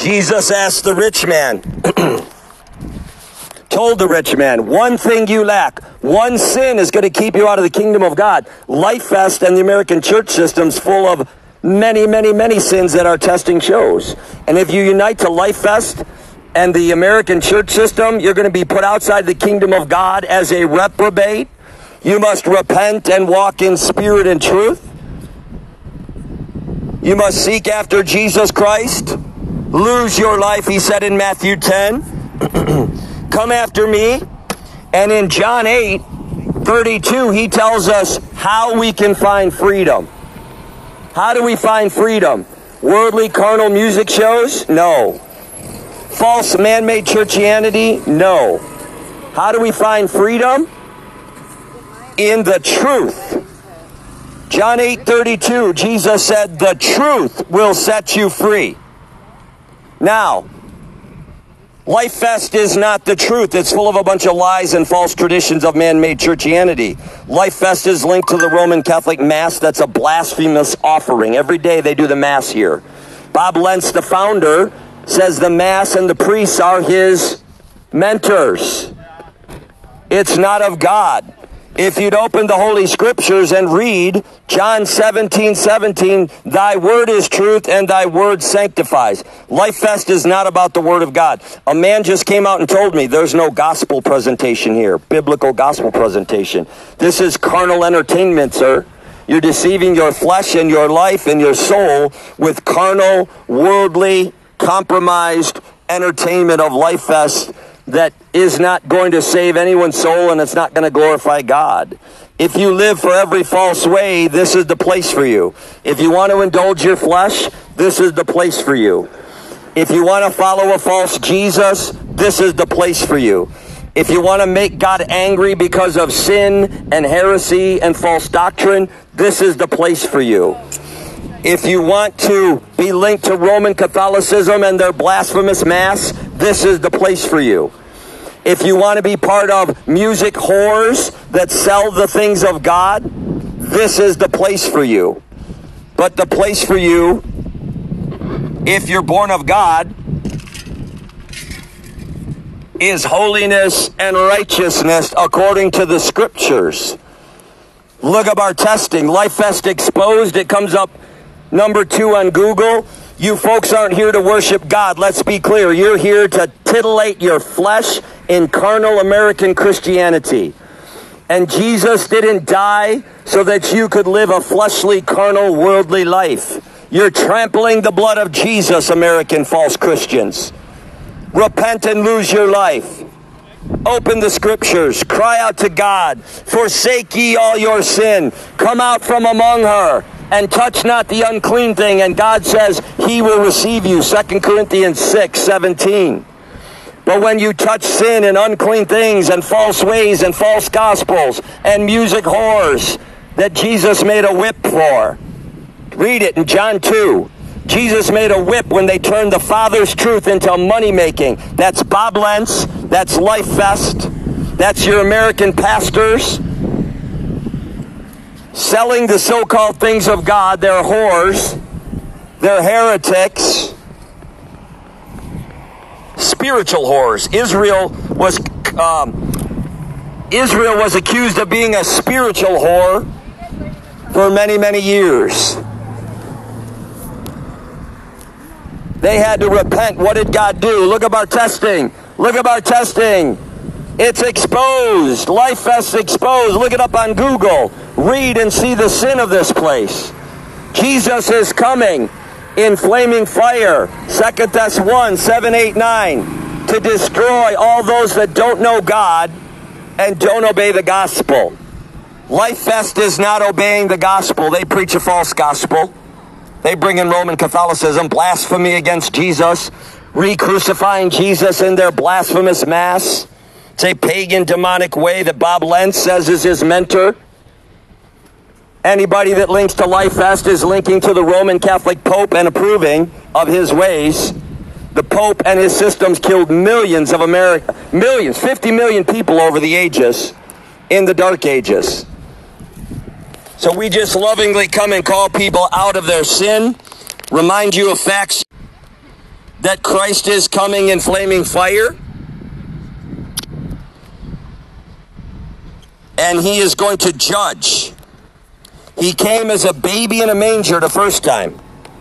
Jesus asked the rich man, told the rich man, one thing you lack, one sin is going to keep you out of the kingdom of God. Life Fest and the American church system's full of many, many, many sins that our testing shows. And if you unite to Life Fest and the American church system, you're going to be put outside the kingdom of God as a reprobate. You must repent and walk in spirit and truth. You must seek after Jesus Christ. Lose your life, he said in Matthew 10. Come after me. And in John 8:32, he tells us how we can find freedom. How do we find freedom? Worldly, carnal music shows? No. False, man-made churchianity? No. How do we find freedom? In the truth. John 8:32, Jesus said, the truth will set you free. Now, Life Fest is not the truth. It's full of a bunch of lies and false traditions of man-made churchianity. Life Fest is linked to the Roman Catholic Mass. That's a blasphemous offering. Every day they do the Mass here. Bob Lentz, the founder, says the Mass and the priests are his mentors. It's not of God. If you'd open the Holy Scriptures and read John 17:17, thy word is truth and thy word sanctifies. Life Fest is not about the word of God. A man just came out and told me there's no gospel presentation here, biblical gospel presentation. This is carnal entertainment, sir. You're deceiving your flesh and your life and your soul with carnal, worldly, compromised entertainment of Life Fest that is not going to save anyone's soul, and it's not going to glorify God. If you live for every false way, this is the place for you. If you want to indulge your flesh, this is the place for you. If you want to follow a false Jesus, this is the place for you. If you want to make God angry because of sin and heresy and false doctrine, this is the place for you. If you want to be linked to Roman Catholicism and their blasphemous Mass, this is the place for you. If you want to be part of music whores that sell the things of God, this is the place for you. But the place for you, if you're born of God, is holiness and righteousness according to the Scriptures. Look up our testing. Life Fest Exposed. It comes up number 2 on Google. You folks aren't here to worship God. Let's be clear. You're here to titillate your flesh in carnal American Christianity. And Jesus didn't die so that you could live a fleshly, carnal, worldly life. You're trampling the blood of Jesus, American false Christians. Repent and lose your life. Open the Scriptures. Cry out to God. Forsake ye all your sin. Come out from among her. And touch not the unclean thing. And God says he will receive you. 2 Corinthians 6:17. But when you touch sin and unclean things and false ways and false gospels and music whores that Jesus made a whip for. Read it in John 2. Jesus made a whip when they turned the Father's truth into money making. That's Bob Lentz. That's Life Fest. That's your American pastors. Selling the so-called things of God. They're whores. They're heretics. Spiritual whores. Israel was accused of being a spiritual whore for many, many years. They had to repent. What did God do? Look up our testing. Look up our testing. It's exposed. Life Fest Exposed. Look it up on Google. Read and see the sin of this place. Jesus is coming in flaming fire. 2 Thess 1, 7, 8, 9. To destroy all those that don't know God and don't obey the gospel. Life Fest is not obeying the gospel. They preach a false gospel. They bring in Roman Catholicism, blasphemy against Jesus, re-crucifying Jesus in their blasphemous Mass. It's a pagan, demonic way that Bob Lentz says is his mentor. Anybody that links to Life Fest is linking to the Roman Catholic Pope and approving of his ways. The Pope and his systems killed millions of millions, 50 million people over the ages, in the Dark Ages. So we just lovingly come and call people out of their sin, remind you of facts. that Christ is coming in flaming fire? And he is going to judge. He came as a baby in a manger the first time.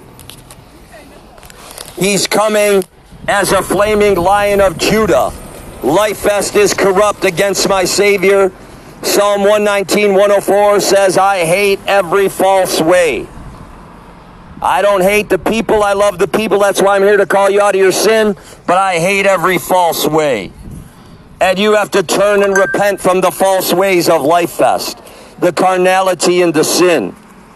He's coming as a flaming lion of Judah. Life Vest is corrupt against my Savior. Psalm 119, 104 says, I hate every false way. I don't hate the people. I love the people. That's why I'm here to call you out of your sin. But I hate every false way. And you have to turn and repent from the false ways of Life Vest, the carnality and the sin.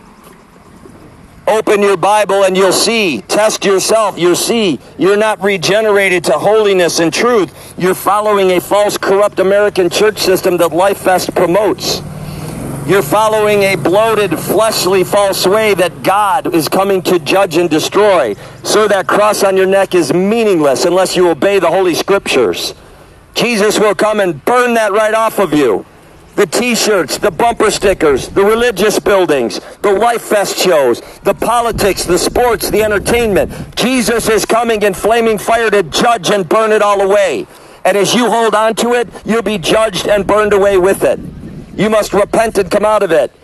Open your Bible and you'll see. Test yourself. You'll see you're not regenerated to holiness and truth. You're following a false, corrupt American church system that Life Vest promotes. You're following a bloated, fleshly, false way that God is coming to judge and destroy. So that cross on your neck is meaningless unless you obey the Holy Scriptures. Jesus will come and burn that right off of you. The t-shirts, the bumper stickers, the religious buildings, the Life Vest shows, the politics, the sports, the entertainment. Jesus is coming in flaming fire to judge and burn it all away. And as you hold on to it, you'll be judged and burned away with it. You must repent and come out of it.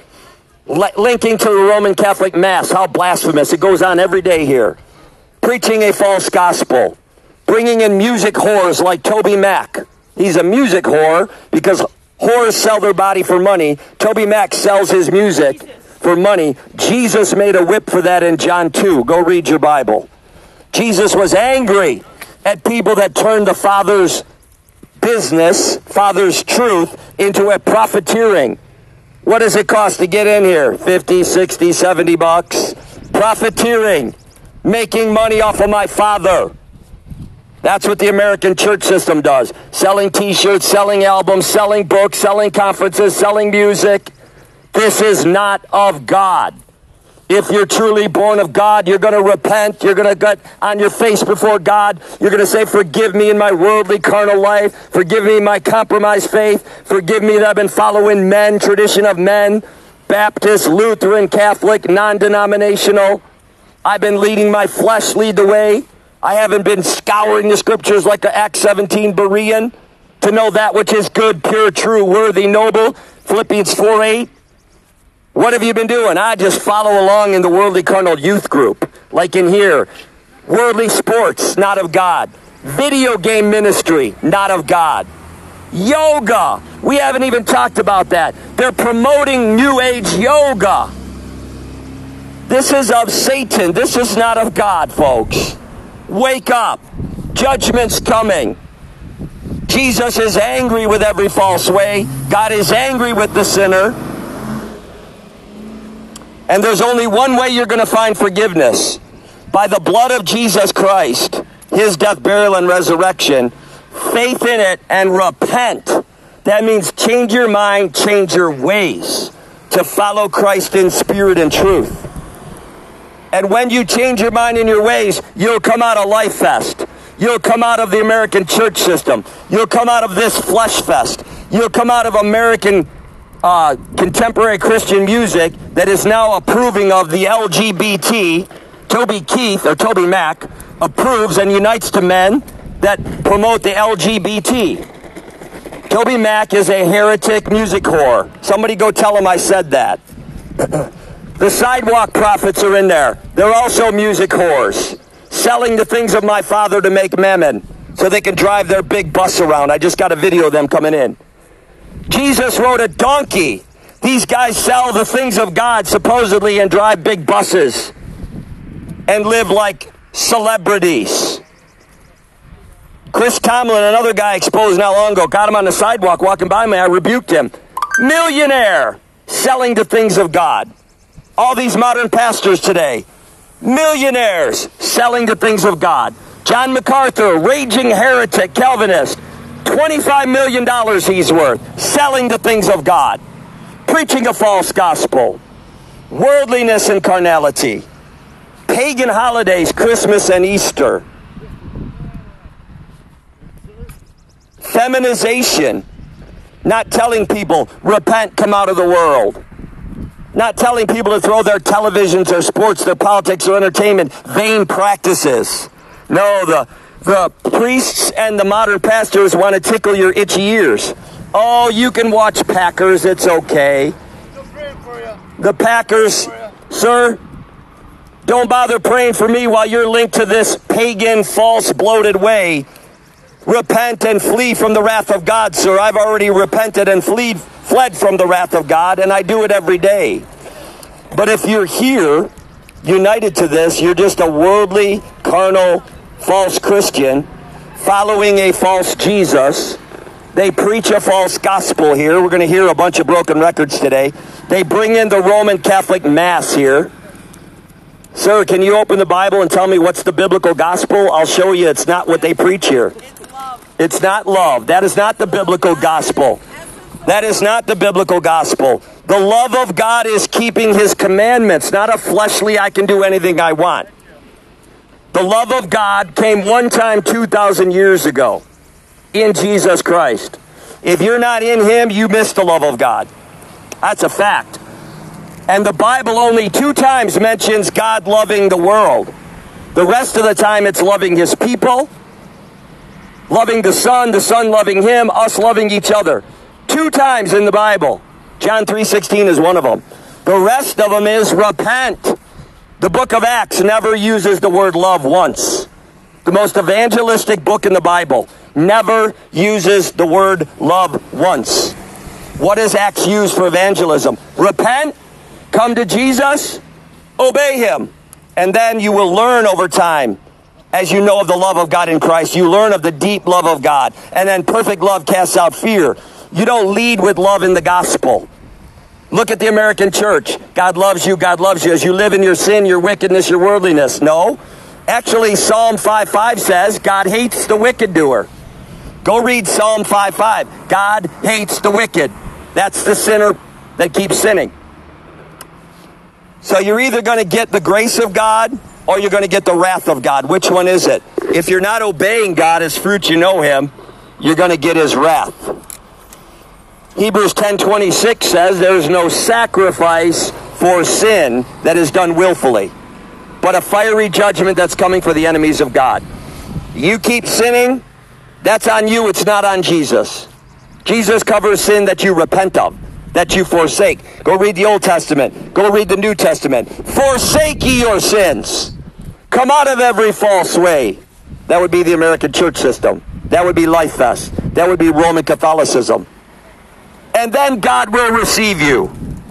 Linking to the Roman Catholic Mass, how blasphemous. It goes on every day here. Preaching a false gospel. Bringing in music whores like Toby Mac. He's a music whore because whores sell their body for money. Toby Mac sells his music for money. Jesus made a whip for that in John 2. Go read your Bible. Jesus was angry at people that turned the Father's business, Father's truth, into a profiteering. What does it cost to get in here? 50, 60, 70 bucks. Profiteering. Making money off of my Father. That's what the American church system does. Selling t-shirts, selling albums, selling books, selling conferences, selling music. This is not of God. If you're truly born of God, you're going to repent. You're going to get on your face before God. You're going to say, forgive me in my worldly carnal life. Forgive me in my compromised faith. Forgive me that I've been following men, tradition of men, Baptist, Lutheran, Catholic, non-denominational. I've been leading my flesh lead the way. I haven't been scouring the scriptures like the Acts 17 Berean to know that which is good, pure, true, worthy, noble. Philippians 4:8. What have you been doing? I just follow along in the worldly carnal youth group, like in here. Worldly sports, not of God. Video game ministry, not of God. Yoga, we haven't even talked about that. They're promoting New Age yoga. This is of Satan. This is not of God, folks. Wake up. Judgment's coming. Jesus is angry with every false way. God is angry with the sinner. And there's only one way you're going to find forgiveness. By the blood of Jesus Christ, his death, burial, and resurrection, faith in it, and repent. That means change your mind, change your ways to follow Christ in spirit and truth. And when you change your mind and your ways, you'll come out of Life Vest. You'll come out of the American church system. You'll come out of this flesh fest. You'll come out of American contemporary Christian music that is now approving of the LGBT. Toby Mac approves and unites to men that promote the LGBT. Toby Mac is a heretic music whore. Somebody go tell him I said that. The sidewalk prophets are in there. They're also music whores, selling the things of my Father to make mammon so they can drive their big bus around. I just got a video of them coming in. Jesus rode a donkey. These guys sell the things of God supposedly and drive big buses and live like celebrities. Chris Tomlin, another guy exposed not long ago, got him on the sidewalk walking by me. I rebuked him. Millionaire selling the things of God. All these modern pastors today, millionaires selling the things of God. John MacArthur, raging heretic, Calvinist, $25 million he's worth, selling the things of God, preaching a false gospel, worldliness and carnality, pagan holidays, Christmas and Easter, feminization, not telling people, repent, come out of the world. Not telling people to throw their televisions, their sports, their politics, or entertainment, vain practices. No, the priests and the modern pastors want to tickle your itchy ears. Oh, you can watch Packers, it's okay. The Packers, sir, don't bother praying for me while you're linked to this pagan, false, bloated way. Repent and flee from the wrath of God, sir. I've already repented and fled from the wrath of God, and I do it every day. But if you're here, united to this, you're just a worldly, carnal, false Christian, following a false Jesus. They preach a false gospel here. We're going to hear a bunch of broken records today. They bring in the Roman Catholic Mass here. Sir, can you open the Bible and tell me what's the biblical gospel? I'll show you it's not what they preach here. It's not love. That is not the biblical gospel. That is not the biblical gospel. The love of God is keeping his commandments, not a fleshly, I can do anything I want. The love of God came one time 2,000 years ago in Jesus Christ. If you're not in him, you miss the love of God. That's a fact. And the Bible only 2 times mentions God loving the world. The rest of the time it's loving his people, loving the Son loving him, us loving each other. 2 times in the Bible. John 3:16 is one of them. The rest of them is repent. The book of Acts never uses the word love once. The most evangelistic book in the Bible never uses the word love once. What does Acts use for evangelism? Repent, come to Jesus, obey him. And then you will learn over time, as you know of the love of God in Christ, you learn of the deep love of God. And then perfect love casts out fear. You don't lead with love in the gospel. Look at the American church. God loves you, God loves you. As you live in your sin, your wickedness, your worldliness. No. Actually, Psalm 5:5 says, God hates the wicked doer. Go read Psalm 5:5. God hates the wicked. That's the sinner that keeps sinning. So you're either going to get the grace of God or you're going to get the wrath of God. Which one is it? If you're not obeying God as fruit you know him, you're going to get his wrath. Hebrews 10:26 says there is no sacrifice for sin that is done willfully, but a fiery judgment that's coming for the enemies of God. You keep sinning, that's on you, it's not on Jesus. Jesus covers sin that you repent of, that you forsake. Go read the Old Testament. Go read the New Testament. Forsake ye your sins. Come out of every false way. That would be the American church system. That would be Life Fest. That would be Roman Catholicism. And then God will receive you.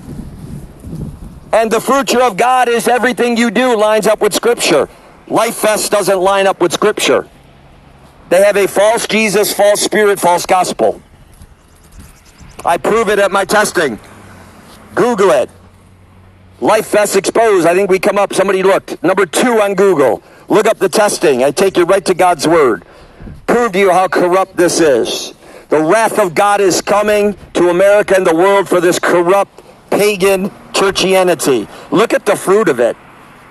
And the fruit of God is everything you do lines up with Scripture. Life Fest doesn't line up with Scripture. They have a false Jesus, false spirit, false gospel. I prove it at my testing. Google it. Life Fest Exposed. I think we come up, somebody looked. Number 2 on Google. Look up the testing. I take you right to God's Word. Prove to you how corrupt this is. The wrath of God is coming to America and the world for this corrupt, pagan, churchianity. Look at the fruit of it.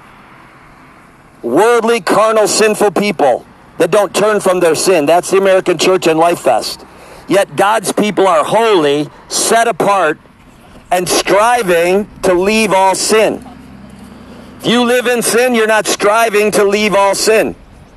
Worldly, carnal, sinful people that don't turn from their sin. That's the American church and Life Fest. Yet God's people are holy, set apart, and striving to leave all sin. If you live in sin, you're not striving to leave all sin.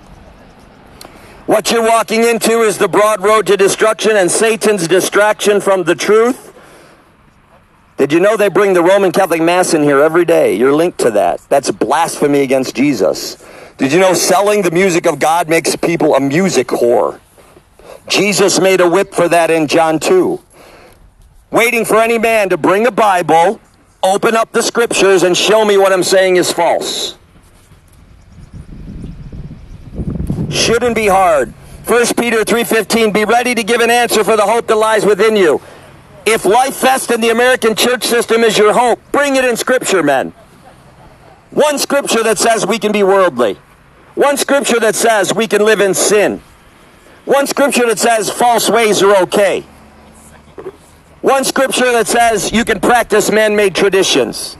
What you're walking into is the broad road to destruction and Satan's distraction from the truth. Did you know they bring the Roman Catholic Mass in here every day? You're linked to that. That's blasphemy against Jesus. Did you know selling the music of God makes people a music whore? Jesus made a whip for that in John 2. Waiting for any man to bring a Bible, open up the Scriptures, and show me what I'm saying is false. Shouldn't be hard. 1 Peter 3:15, be ready to give an answer for the hope that lies within you. If Life Fest in the American church system is your hope, bring it in Scripture, men. One Scripture that says we can be worldly. One Scripture that says we can live in sin. One Scripture that says false ways are okay. One Scripture that says you can practice man-made traditions.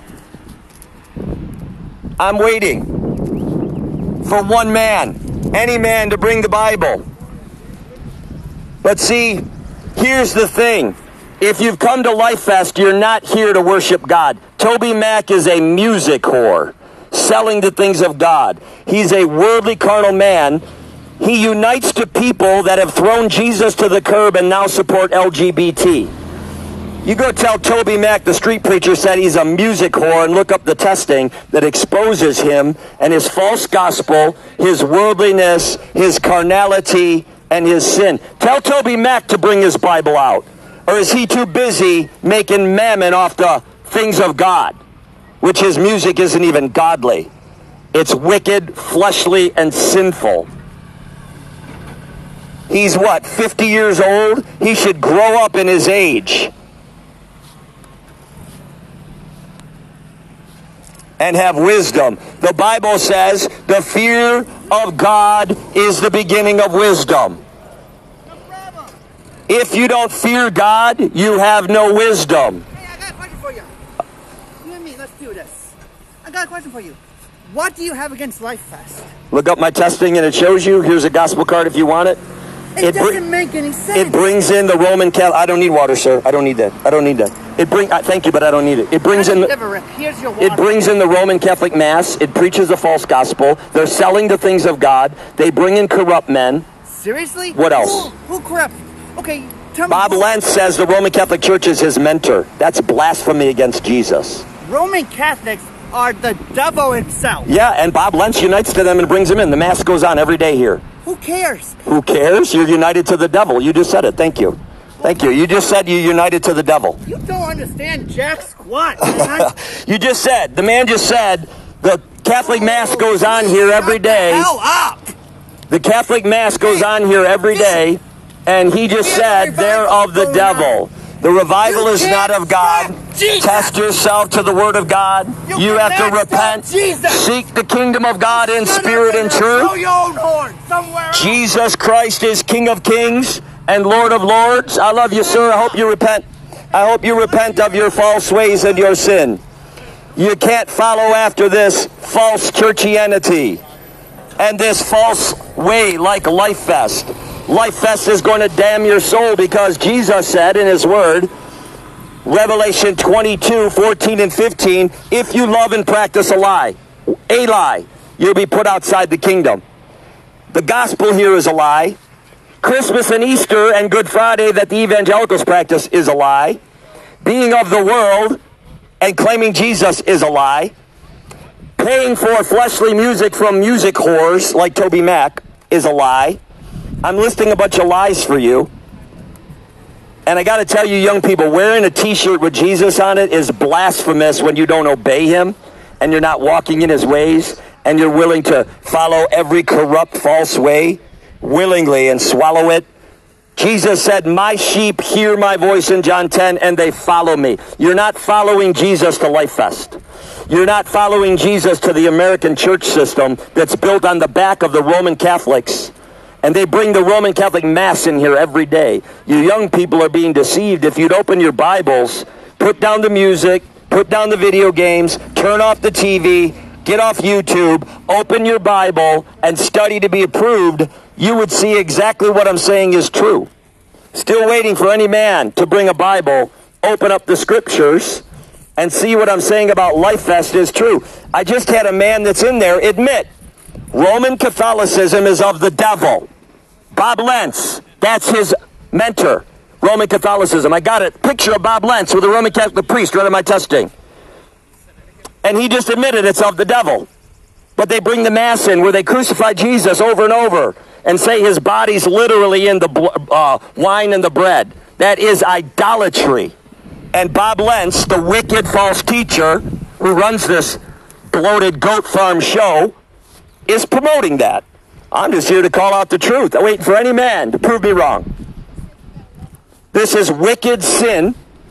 I'm waiting for one man. Any man to bring the Bible. But see, here's the thing. If you've come to Life Fest, you're not here to worship God. Toby Mac is a music whore. selling the things of God. He's a worldly, carnal man. He unites to people that have thrown Jesus to the curb and now support LGBT. You go tell Toby Mac, the street preacher, said he's a music whore, and look up the testing that exposes him and his false gospel, his worldliness, his carnality, and his sin. Tell Toby Mac to bring his Bible out. Or is he too busy making mammon off the things of God, which his music isn't even godly? It's wicked, fleshly, and sinful. He's what, 50 years old? He should grow up in his age and have wisdom. The Bible says the fear of God is the beginning of wisdom. If you don't fear God, you have no wisdom. Hey, I got a question for you. You and me, let's do this. I got a question for you. What do you have against Life Fest? Look up my testing and it shows you. Here's a gospel card if you want it. It doesn't make any sense. It brings in the Roman Catholic. I don't need water, sir. I don't need that. I don't need that. Thank you, but I don't need it. It brings in. Here's your water. It brings in the Roman Catholic Mass. It preaches a false gospel. They're selling the things of God. They bring in corrupt men. Seriously? What else? Who corrupt? Okay, tell me. Bob Lentz says the Roman Catholic Church is his mentor. That's blasphemy against Jesus. Roman Catholics are the devil himself. Yeah, and Bob Lentz unites to them and brings them in. The Mass goes on every day here. Who cares? Who cares? You're united to the devil. You just said it. Thank you. Thank you. You just said you're united to the devil. You don't understand jack squat, man. You just said, the man just said, the Catholic Mass goes on here every day. Shut the hell up! The Catholic Mass goes on here every day, and he just said they're of the devil. The revival is not of God. Test yourself to the Word of God. You have to repent. Seek the kingdom of God in spirit and truth. Jesus Christ is King of Kings and Lord of Lords. I love you, sir. I hope you repent. I hope you repent of your false ways and your sin. You can't follow after this false churchianity and this false way like Life Fest. Life Fest is going to damn your soul because Jesus said in his word, Revelation 22, 14 and 15, if you love and practice a lie, you'll be put outside the kingdom. The gospel here is a lie. Christmas and Easter and Good Friday that the evangelicals practice is a lie. Being of the world and claiming Jesus is a lie. Paying for fleshly music from music whores like Toby Mac is a lie. I'm listing a bunch of lies for you. And I got to tell you, young people, wearing a t-shirt with Jesus on it is blasphemous when you don't obey him and you're not walking in his ways and you're willing to follow every corrupt, false way willingly and swallow it. Jesus said, my sheep hear my voice in John 10 and they follow me. You're not following Jesus to Life Fest. You're not following Jesus to the American church system that's built on the back of the Roman Catholics. And they bring the Roman Catholic Mass in here every day. You young people are being deceived. If you'd open your Bibles, put down the music, put down the video games, turn off the TV, get off YouTube, open your Bible, and study to be approved, you would see exactly what I'm saying is true. Still waiting for any man to bring a Bible, open up the scriptures, and see what I'm saying about Life Fest is true. I just had a man that's in there admit Roman Catholicism is of the devil. Bob Lentz, that's his mentor. Roman Catholicism. I got a picture of Bob Lentz with a Roman Catholic priest right in my testing. And he just admitted it's of the devil. But they bring the Mass in where they crucify Jesus over and over and say his body's literally in the wine and the bread. That is idolatry. And Bob Lentz, the wicked false teacher who runs this bloated goat farm show, is promoting that. I'm just here to call out the truth. I'm waiting for any man to prove me wrong. This is wicked sin,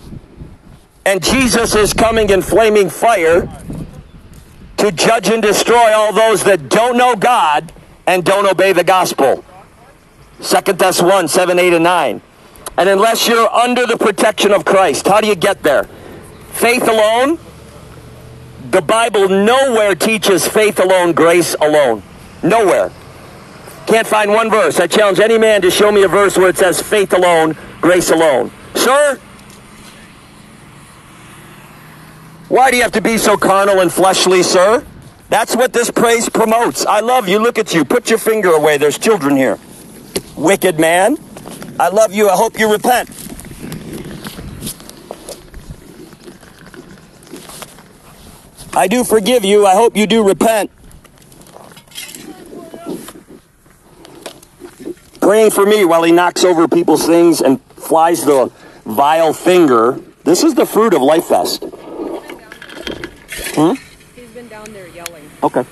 and Jesus is coming in flaming fire to judge and destroy all those that don't know God and don't obey the gospel. 2 Thess 1, 7, 8, and 9. And unless you're under the protection of Christ, how do you get there? Faith alone? The Bible nowhere teaches faith alone, grace alone. Nowhere. Can't find one verse. I challenge any man to show me a verse where it says faith alone, grace alone. Sir? Why do you have to be so carnal and fleshly, sir? That's what this praise promotes. I love you. Look at you. Put your finger away. There's children here. Wicked man. I love you. I hope you repent. I do forgive you. I hope you do repent. Praying for me while he knocks over people's things and flies the vile finger. This is the fruit of Life Fest. He's been down there yelling. Okay.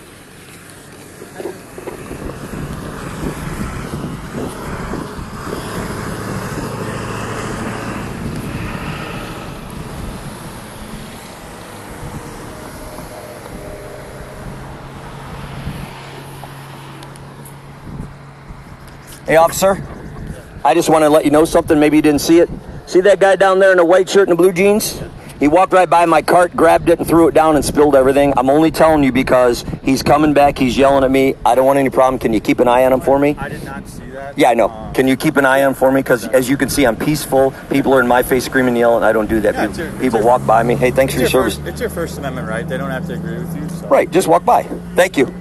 Hey, officer, I just want to let you know something. Maybe you didn't see it. See that guy down there in a white shirt and the blue jeans? He walked right by my cart, grabbed it, and threw it down and spilled everything. I'm only telling you because he's coming back. He's yelling at me. I don't want any problem. Can you keep an eye on him for me? I did not see that. Yeah, I know. Can you keep an eye on him for me? Because as you can see, I'm peaceful. People are in my face screaming and yelling. I don't do that. Yeah, people walk by me. Hey, thanks for your service. It's your First Amendment right. They don't have to agree with you. So. Right, just walk by. Thank you.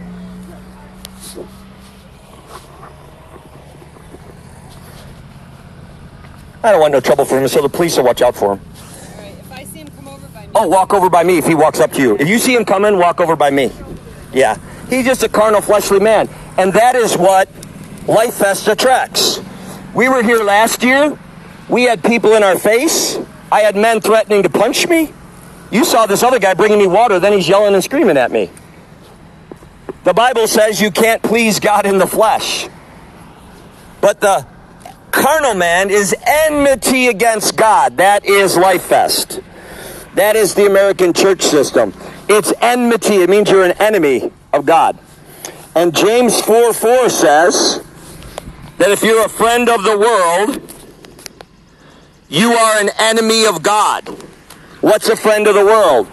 I don't want no trouble for him, so the police will watch out for him. All right, if I see him come over by me. Oh, walk over by me if he walks up to you. If you see him coming, walk over by me. Yeah. He's just a carnal, fleshly man. And that is what Life Fest attracts. We were here last year. We had people in our face. I had men threatening to punch me. You saw this other guy bringing me water, then he's yelling and screaming at me. The Bible says you can't please God in the flesh. But the carnal man is enmity against God. That is Life Fest. That is the American church system. It's enmity. It means you're an enemy of God. And James 4:4 says that if you're a friend of the world, you are an enemy of God. What's a friend of the world?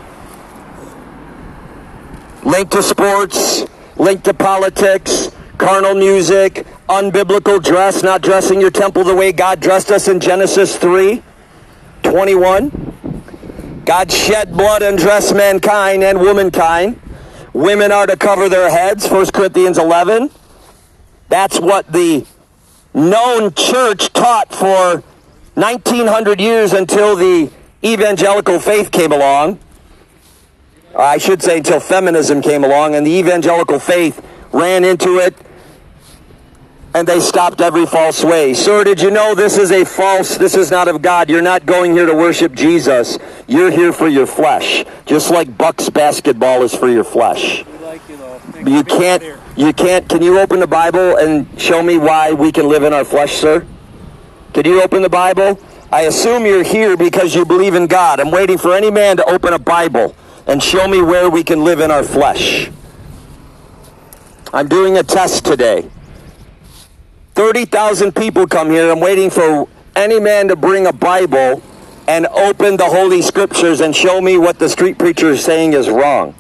Linked to sports, linked to politics, carnal music, unbiblical dress, not dressing your temple the way God dressed us in Genesis 3:21. God shed blood and dressed mankind and womankind. Women are to cover their heads, 1 Corinthians 11. That's what the known church taught for 1900 years until the evangelical faith came along. I should say until feminism came along, and the evangelical faith ran into it, and they stopped every false way. Sir, did you know this is this is not of God? You're not going here to worship Jesus. You're here for your flesh. Just like Bucks basketball is for your flesh. You can't, can you open the Bible and show me why we can live in our flesh, sir? Can you open the Bible? I assume you're here because you believe in God. I'm waiting for any man to open a Bible and show me where we can live in our flesh. I'm doing a test today. 30,000 people come here. I'm waiting for any man to bring a Bible and open the Holy Scriptures and show me what the street preacher is saying is wrong.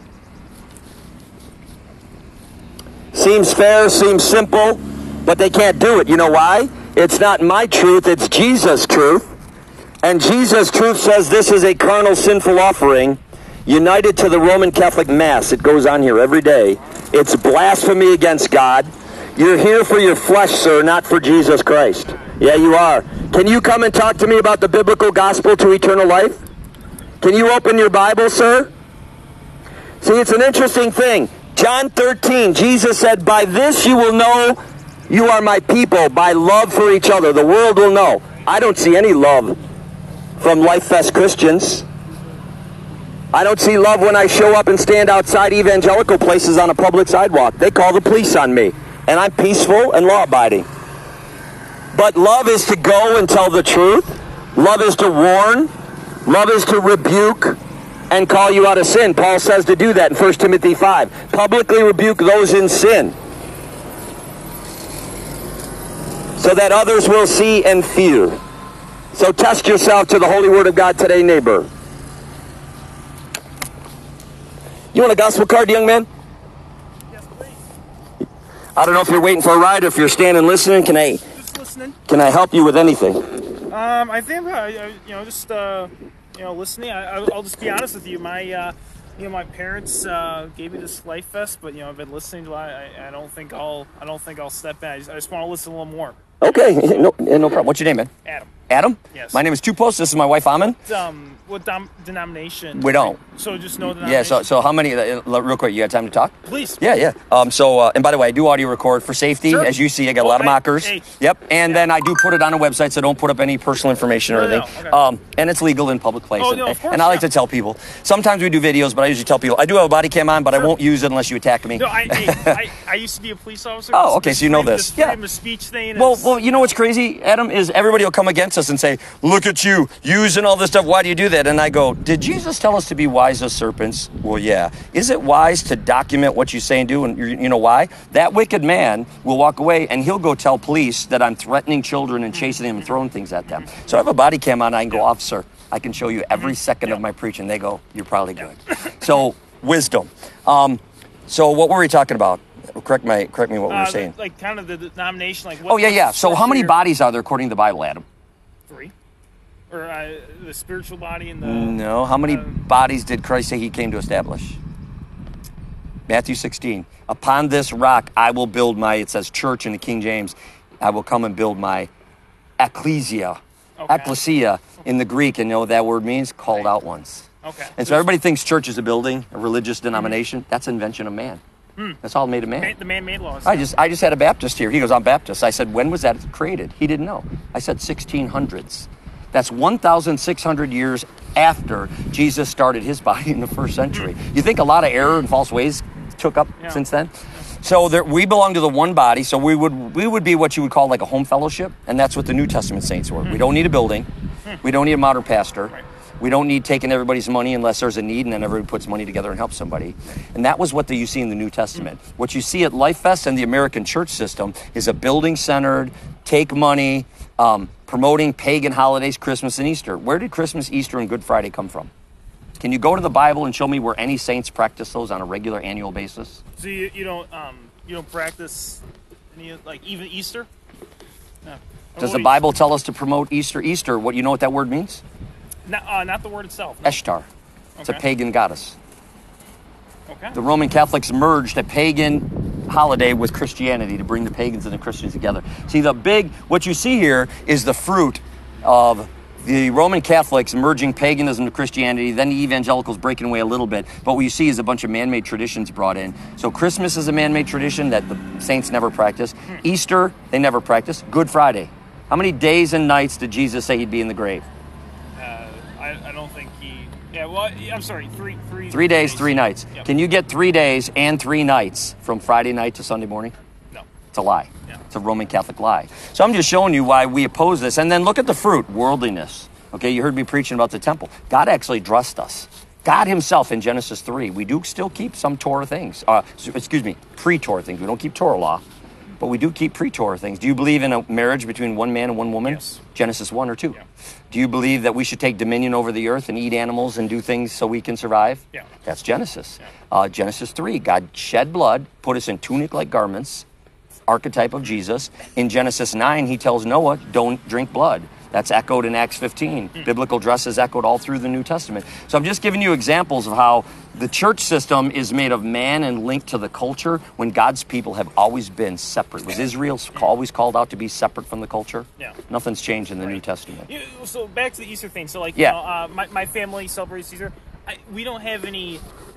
Seems fair, seems simple, but they can't do it. You know why? It's not my truth, it's Jesus' truth. And Jesus' truth says this is a carnal, sinful offering united to the Roman Catholic Mass. It goes on here every day. It's blasphemy against God. You're here for your flesh, sir, not for Jesus Christ. Yeah, you are. Can you come and talk to me about the biblical gospel to eternal life? Can you open your Bible, sir? See, it's an interesting thing. John 13, Jesus said, by this you will know you are my people, by love for each other. The world will know. I don't see any love from Life Fest Christians. I don't see love when I show up and stand outside evangelical places on a public sidewalk. They call the police on me. And I'm peaceful and law-abiding. But love is to go and tell the truth. Love is to warn. Love is to rebuke and call you out of sin. Paul says to do that in 1 Timothy 5. Publicly rebuke those in sin, so that others will see and fear. So test yourself to the Holy Word of God today, neighbor. You want a gospel card, young man? Yes, please. I don't know if you're waiting for a ride or if you're standing listening. Just listening. Can I help you with anything? I think listening. I'll just be honest with you. My My parents gave me this life vest, but I've been listening to it. I don't think I'll step in. I just want to listen a little more. Okay, no problem. What's your name, man? Adam. Adam? Yes. My name is Two Posts. This is my wife, Amin. What denomination? We don't. So just no denomination? Yeah, so how many, real quick, you got time to talk? Please. Yeah. And by the way, I do audio record for safety. Sure. As you see, I got a lot of mockers. Hey. Yep. And then I do put it on a website, so don't put up any personal information or anything. No. Okay. And it's legal in public place. Oh, no, of course, and I like to tell people, sometimes we do videos, but I usually tell people, I do have a body cam on, but I won't use it unless you attack me. No, I used to be a police officer. Oh, okay, so you know this. Yeah. Freedom of speech thing. Well, you know what's crazy, Adam, is everybody will come against us and say, look at you, using all this stuff. Why do you do that? And I go, did Jesus tell us to be wise as serpents? Well, yeah. Is it wise to document what you say and do? And you know why? That wicked man will walk away and he'll go tell police that I'm threatening children and chasing them and throwing things at them. So I have a body cam on. I can go, officer, I can show you every second of my preaching. They go, you're probably good. So wisdom. So what were we talking about? Correct me what we were saying. Like kind of the denomination. Like what, yeah. So how many bodies are there according to the Bible, Adam? 3. Or the spiritual body and the... No. How many bodies did Christ say he came to establish? Matthew 16. Upon this rock I will build my, it says church in the King James, I will come and build my ecclesia. Okay. Ecclesia in the Greek, and you know what that word means? Called out ones. Okay. And so everybody thinks church is a building, a religious denomination. That's an invention of man. That's all made of man. The man-made laws. I just had a Baptist here. He goes, I'm Baptist. I said, when was that created? He didn't know. I said 1600s. That's 1,600 years after Jesus started his body in the first century. You think a lot of error and false ways took up since then? So we belong to the one body. So we would be what you would call like a home fellowship, and that's what the New Testament saints were. We don't need a building. We don't need a modern pastor. Right. We don't need taking everybody's money unless there's a need and then everybody puts money together and helps somebody. And that was what you see in the New Testament. What you see at Life Fest and the American church system is a building-centered, take money, promoting pagan holidays, Christmas and Easter. Where did Christmas, Easter, and Good Friday come from? Can you go to the Bible and show me where any saints practice those on a regular annual basis? So you don't practice any, like even Easter? No. Does the Bible tell us to promote Easter? Easter, what you know what that word means? Not the word itself. No. Ishtar. It's a pagan goddess. Okay. The Roman Catholics merged a pagan holiday with Christianity to bring the pagans and the Christians together. See, what you see here is the fruit of the Roman Catholics merging paganism to Christianity, then the evangelicals breaking away a little bit. But what you see is a bunch of man-made traditions brought in. So Christmas is a man-made tradition that the saints never practiced. Easter, they never practiced. Good Friday. How many days and nights did Jesus say he'd be in the grave? I don't think he... Yeah, well, I'm sorry, 3 days, 3 nights. Yep. Can you get 3 days and 3 nights from Friday night to Sunday morning? No. It's a lie. Yeah. It's a Roman Catholic lie. So I'm just showing you why we oppose this. And then look at the fruit, worldliness. Okay, you heard me preaching about the temple. God actually dressed us. God himself in Genesis 3. We do still keep some Torah things. Pre-Torah things. We don't keep Torah law, but we do keep pre-Torah things. Do you believe in a marriage between one man and one woman? Yes. Genesis 1 or 2. Yeah. Do you believe that we should take dominion over the earth and eat animals and do things so we can survive? Yeah. That's Genesis. Yeah. Genesis 3, God shed blood, put us in tunic-like garments, archetype of Jesus. In Genesis 9, he tells Noah, don't drink blood. That's echoed in Acts 15. Biblical dress is echoed all through the New Testament. So I'm just giving you examples of how the church system is made of man and linked to the culture when God's people have always been separate. Was Israel always called out to be separate from the culture? Yeah. Nothing's changed in the New Testament. So back to the Easter thing. So like, my family celebrates Easter. We don't have any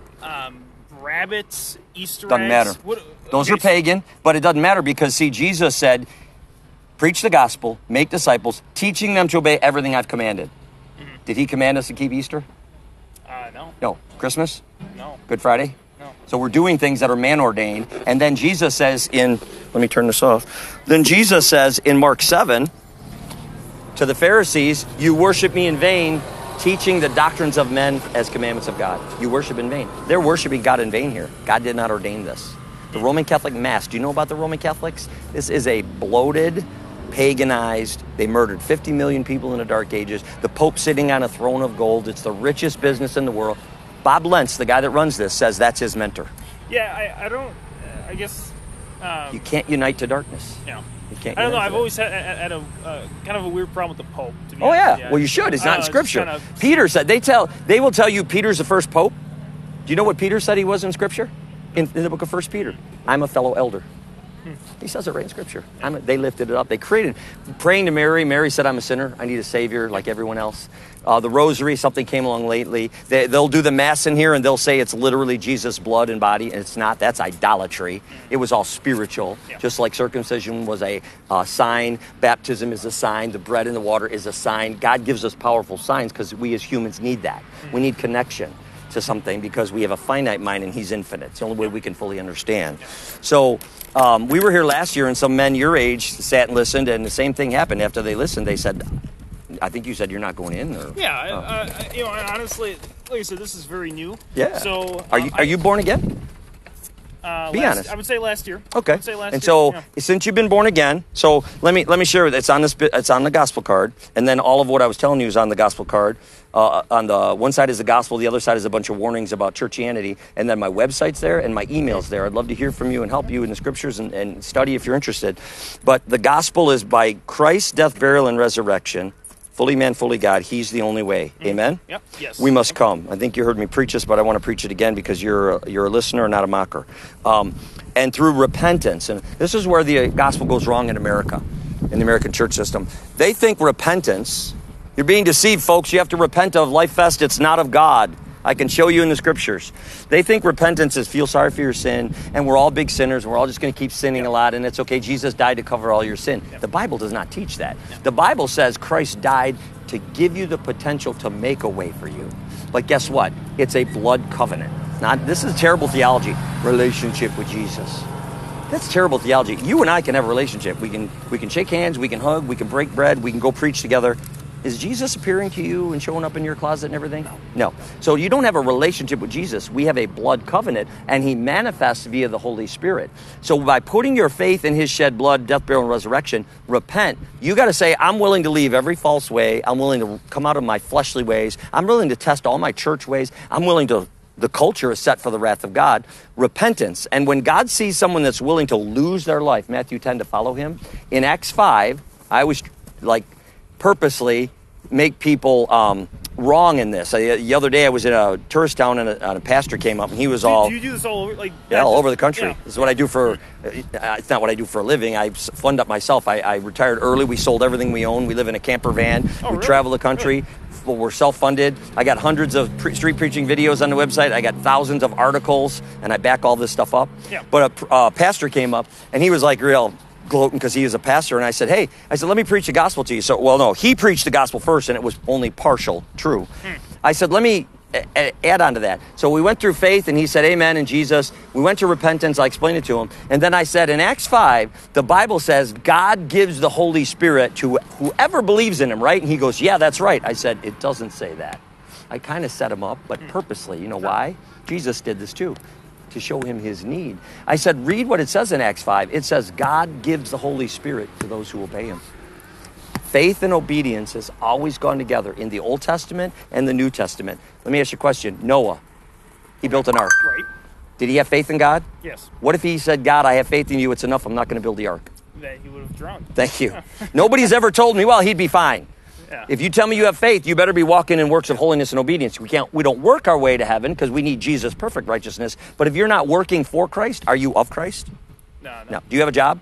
rabbits, Easter Doesn't eggs. matter. Those are pagan, but it doesn't matter because, see, Jesus said, preach the gospel, make disciples, teaching them to obey everything I've commanded. Mm-hmm. Did he command us to keep Easter? No. No. Christmas? No. Good Friday? No. So we're doing things that are man-ordained. And then Jesus says let me turn this off. Then Jesus says in Mark 7 to the Pharisees, you worship me in vain, teaching the doctrines of men as commandments of God. You worship in vain. They're worshiping God in vain here. God did not ordain this. The Roman Catholic Mass, do you know about the Roman Catholics? This is a bloated, paganized, they murdered 50 million people in the Dark Ages. The Pope sitting on a throne of gold. It's the richest business in the world. Bob Lentz, the guy that runs this, says that's his mentor. Yeah, I don't, I guess... you can't unite to darkness. Yeah. You can't. I don't know. I've always had a kind of a weird problem with the Pope. To be honest. Yeah. Well, you should. It's not in Scripture. Kind of... Peter said they will tell you Peter's the first Pope. Do you know what Peter said he was in Scripture? In the book of 1 Peter. I'm a fellow elder. He says it right in Scripture. They lifted it up. They created, praying to Mary. Mary said, I'm a sinner. I need a Savior like everyone else. The rosary, something came along lately. They'll do the Mass in here and they'll say it's literally Jesus' blood and body. And it's not. That's idolatry. It was all spiritual. Yeah. Just like circumcision was a sign. Baptism is a sign. The bread and the water is a sign. God gives us powerful signs because we as humans need that. We need connection to something because we have a finite mind and he's infinite. It's the only way we can fully understand. So we were here last year and some men your age sat and listened and the same thing happened. After they listened, they said, I think you said you're not going in. Or, yeah, honestly, like I said, this is very new. Yeah. So are you born again? Be honest. I would say last year. Okay. Since you've been born again, so let me share it. It's on the gospel card, and then all of what I was telling you is on the gospel card. On the one side is the gospel, the other side is a bunch of warnings about churchianity, and then my website's there and my email's there. I'd love to hear from you and help you in the scriptures and study if you're interested. But the gospel is by Christ's death, burial, and resurrection. Fully man, fully God. He's the only way. Amen? Yep. Yes. We must come. I think you heard me preach this, but I want to preach it again because you're a listener, not a mocker. And through repentance, and this is where the gospel goes wrong in America, in the American church system. They think repentance, you're being deceived, folks. You have to repent of Life Fest. It's not of God. I can show you in the scriptures. They think repentance is feel sorry for your sin, and we're all big sinners, and we're all just going to keep sinning a lot, and it's okay. Jesus died to cover all your sin. The Bible does not teach that. The Bible says Christ died to give you the potential to make a way for you. But guess what? It's a blood covenant. This is terrible theology. Relationship with Jesus. That's terrible theology. You and I can have a relationship. We can shake hands, we can hug, we can break bread, we can go preach together. Is Jesus appearing to you and showing up in your closet and everything? No. So you don't have a relationship with Jesus. We have a blood covenant, and he manifests via the Holy Spirit. So by putting your faith in his shed blood, death, burial, and resurrection, repent. You got to say, I'm willing to leave every false way. I'm willing to come out of my fleshly ways. I'm willing to test all my church ways. I'm willing to, the culture is set for the wrath of God. Repentance. And when God sees someone that's willing to lose their life, Matthew 10, to follow him, in Acts 5, I always purposely make people wrong in this. The other day I was in a tourist town and a pastor came up and he was all... Do you do this all over? All over the country. Yeah. This is what I do for... It's not what I do for a living. I fund up myself. I retired early. We sold everything we own. We live in a camper van. We travel the country. Well, we're self-funded. I got hundreds of street preaching videos on the website. I got thousands of articles and I back all this stuff up. Yeah. But a pastor came up and he was like real... gloating because he is a pastor, and I said, let me preach the gospel to you. So, well, no, he preached the gospel first, and it was only partial true. I said, let me add on to that. So we went through faith, and he said, amen, in Jesus. We went to repentance. I explained it to him. And then I said, in Acts 5, the Bible says God gives the Holy Spirit to whoever believes in him, right? And he goes, yeah, that's right. I said, it doesn't say that. I kind of set him up, but purposely. You know why? Jesus did this too, to show him his need. I said, read what it says in Acts 5. It says, God gives the Holy Spirit to those who obey him. Faith and obedience has always gone together in the Old Testament and the New Testament. Let me ask you a question. Noah, he built an ark. Right. Did he have faith in God? Yes. What if he said, God, I have faith in you. It's enough. I'm not going to build the ark. That he would have drowned. Thank you. Nobody's ever told me, well, he'd be fine. Yeah. If you tell me you have faith, you better be walking in works of holiness and obedience. We don't work our way to heaven because we need Jesus' perfect righteousness. But if you're not working for Christ, are you of Christ? No. Do you have a job?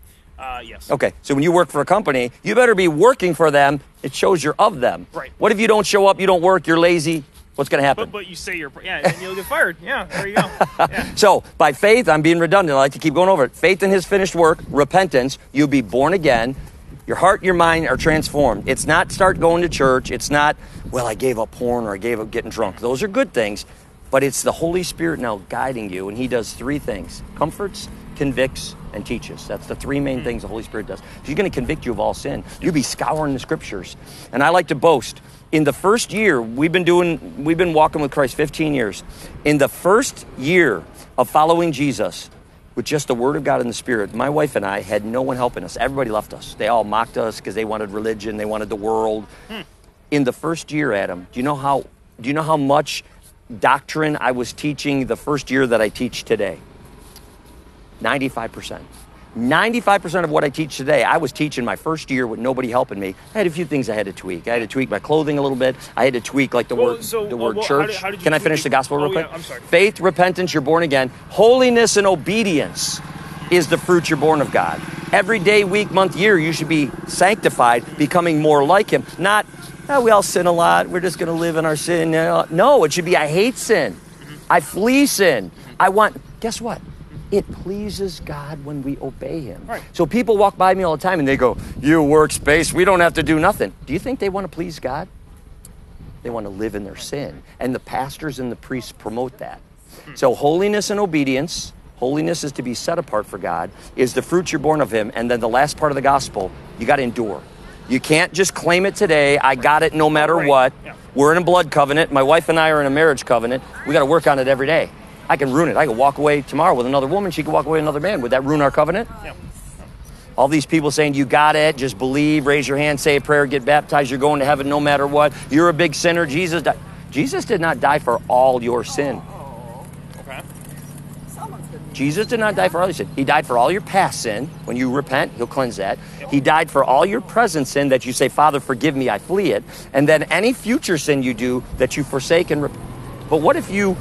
Yes. Okay, so when you work for a company, you better be working for them. It shows you're of them. Right. What if you don't show up, you don't work, you're lazy? What's going to happen? But you say and you'll get fired. Yeah, there you go. Yeah. So by faith, I'm being redundant. I like to keep going over it. Faith in his finished work, repentance, you'll be born again. Your heart, your mind are transformed. It's not start going to church. It's not, well, I gave up porn or I gave up getting drunk. Those are good things, but it's the Holy Spirit now guiding you, and he does three things: comforts, convicts, and teaches. That's the three main things the Holy Spirit does. He's going to convict you of all sin. You'll be scouring the scriptures. And I like to boast. In the first year, we've been walking with Christ 15 years. In the first year of following Jesus, with just the Word of God and the Spirit, my wife and I had no one helping us. Everybody left us. They all mocked us because they wanted religion. They wanted the world. In the first year, Adam, do you know how much doctrine I was teaching the first year that I teach today? 95%. 95% of what I teach today, I was teaching my first year with nobody helping me. I had a few things I had to tweak. I had to tweak my clothing a little bit. I had to tweak like the word church. How did you Can I tweak finish it? the gospel real Oh, quick? yeah, I'm sorry. Faith, repentance, you're born again. Holiness and obedience is the fruit you're born of God. Every day, week, month, year, you should be sanctified, becoming more like him. Not, we all sin a lot. We're just going to live in our sin. No, it should be, I hate sin. I flee sin. Guess what? It pleases God when we obey him. Right. So people walk by me all the time and they go, you workspace, we don't have to do nothing. Do you think they want to please God? They want to live in their sin. And the pastors and the priests promote that. So holiness and obedience, holiness is to be set apart for God, is the fruit you're born of him. And then the last part of the gospel, you got to endure. You can't just claim it today. I got it no matter what. Yeah. We're in a blood covenant. My wife and I are in a marriage covenant. We got to work on it every day. I can ruin it. I can walk away tomorrow with another woman. She can walk away with another man. Would that ruin our covenant? Yeah. All these people saying, you got it, just believe, raise your hand, say a prayer, get baptized, you're going to heaven no matter what. You're a big sinner. Jesus did not die for all your sin. Okay. Jesus did not die for all your sin. He died for all your past sin. When you repent, he'll cleanse that. He died for all your present sin that you say, Father, forgive me, I flee it. And then any future sin you do that you forsake and repent. But what if you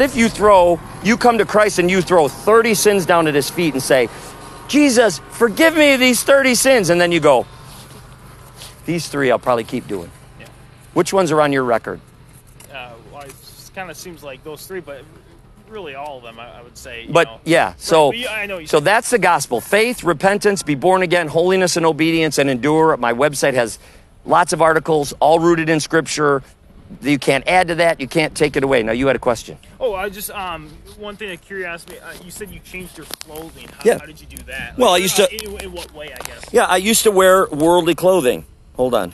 come to Christ and you throw 30 sins down at his feet and say, Jesus, forgive me these 30 sins. And then you go, these 3 I'll probably keep doing. Yeah. Which ones are on your record? Well, it kind of seems like those 3, but really all of them, I would say. But yeah, so Right, I know so that's the gospel. Faith, repentance, be born again, holiness and obedience, and endure. My website has lots of articles, all rooted in Scripture. You can't add to that. You can't take it away. Now, you had a question. Oh, I just, one thing that curiosity me, you said you changed your clothing. Yeah. How did you do that? Well, I used to... In what way, I guess? Yeah, I used to wear worldly clothing. Hold on.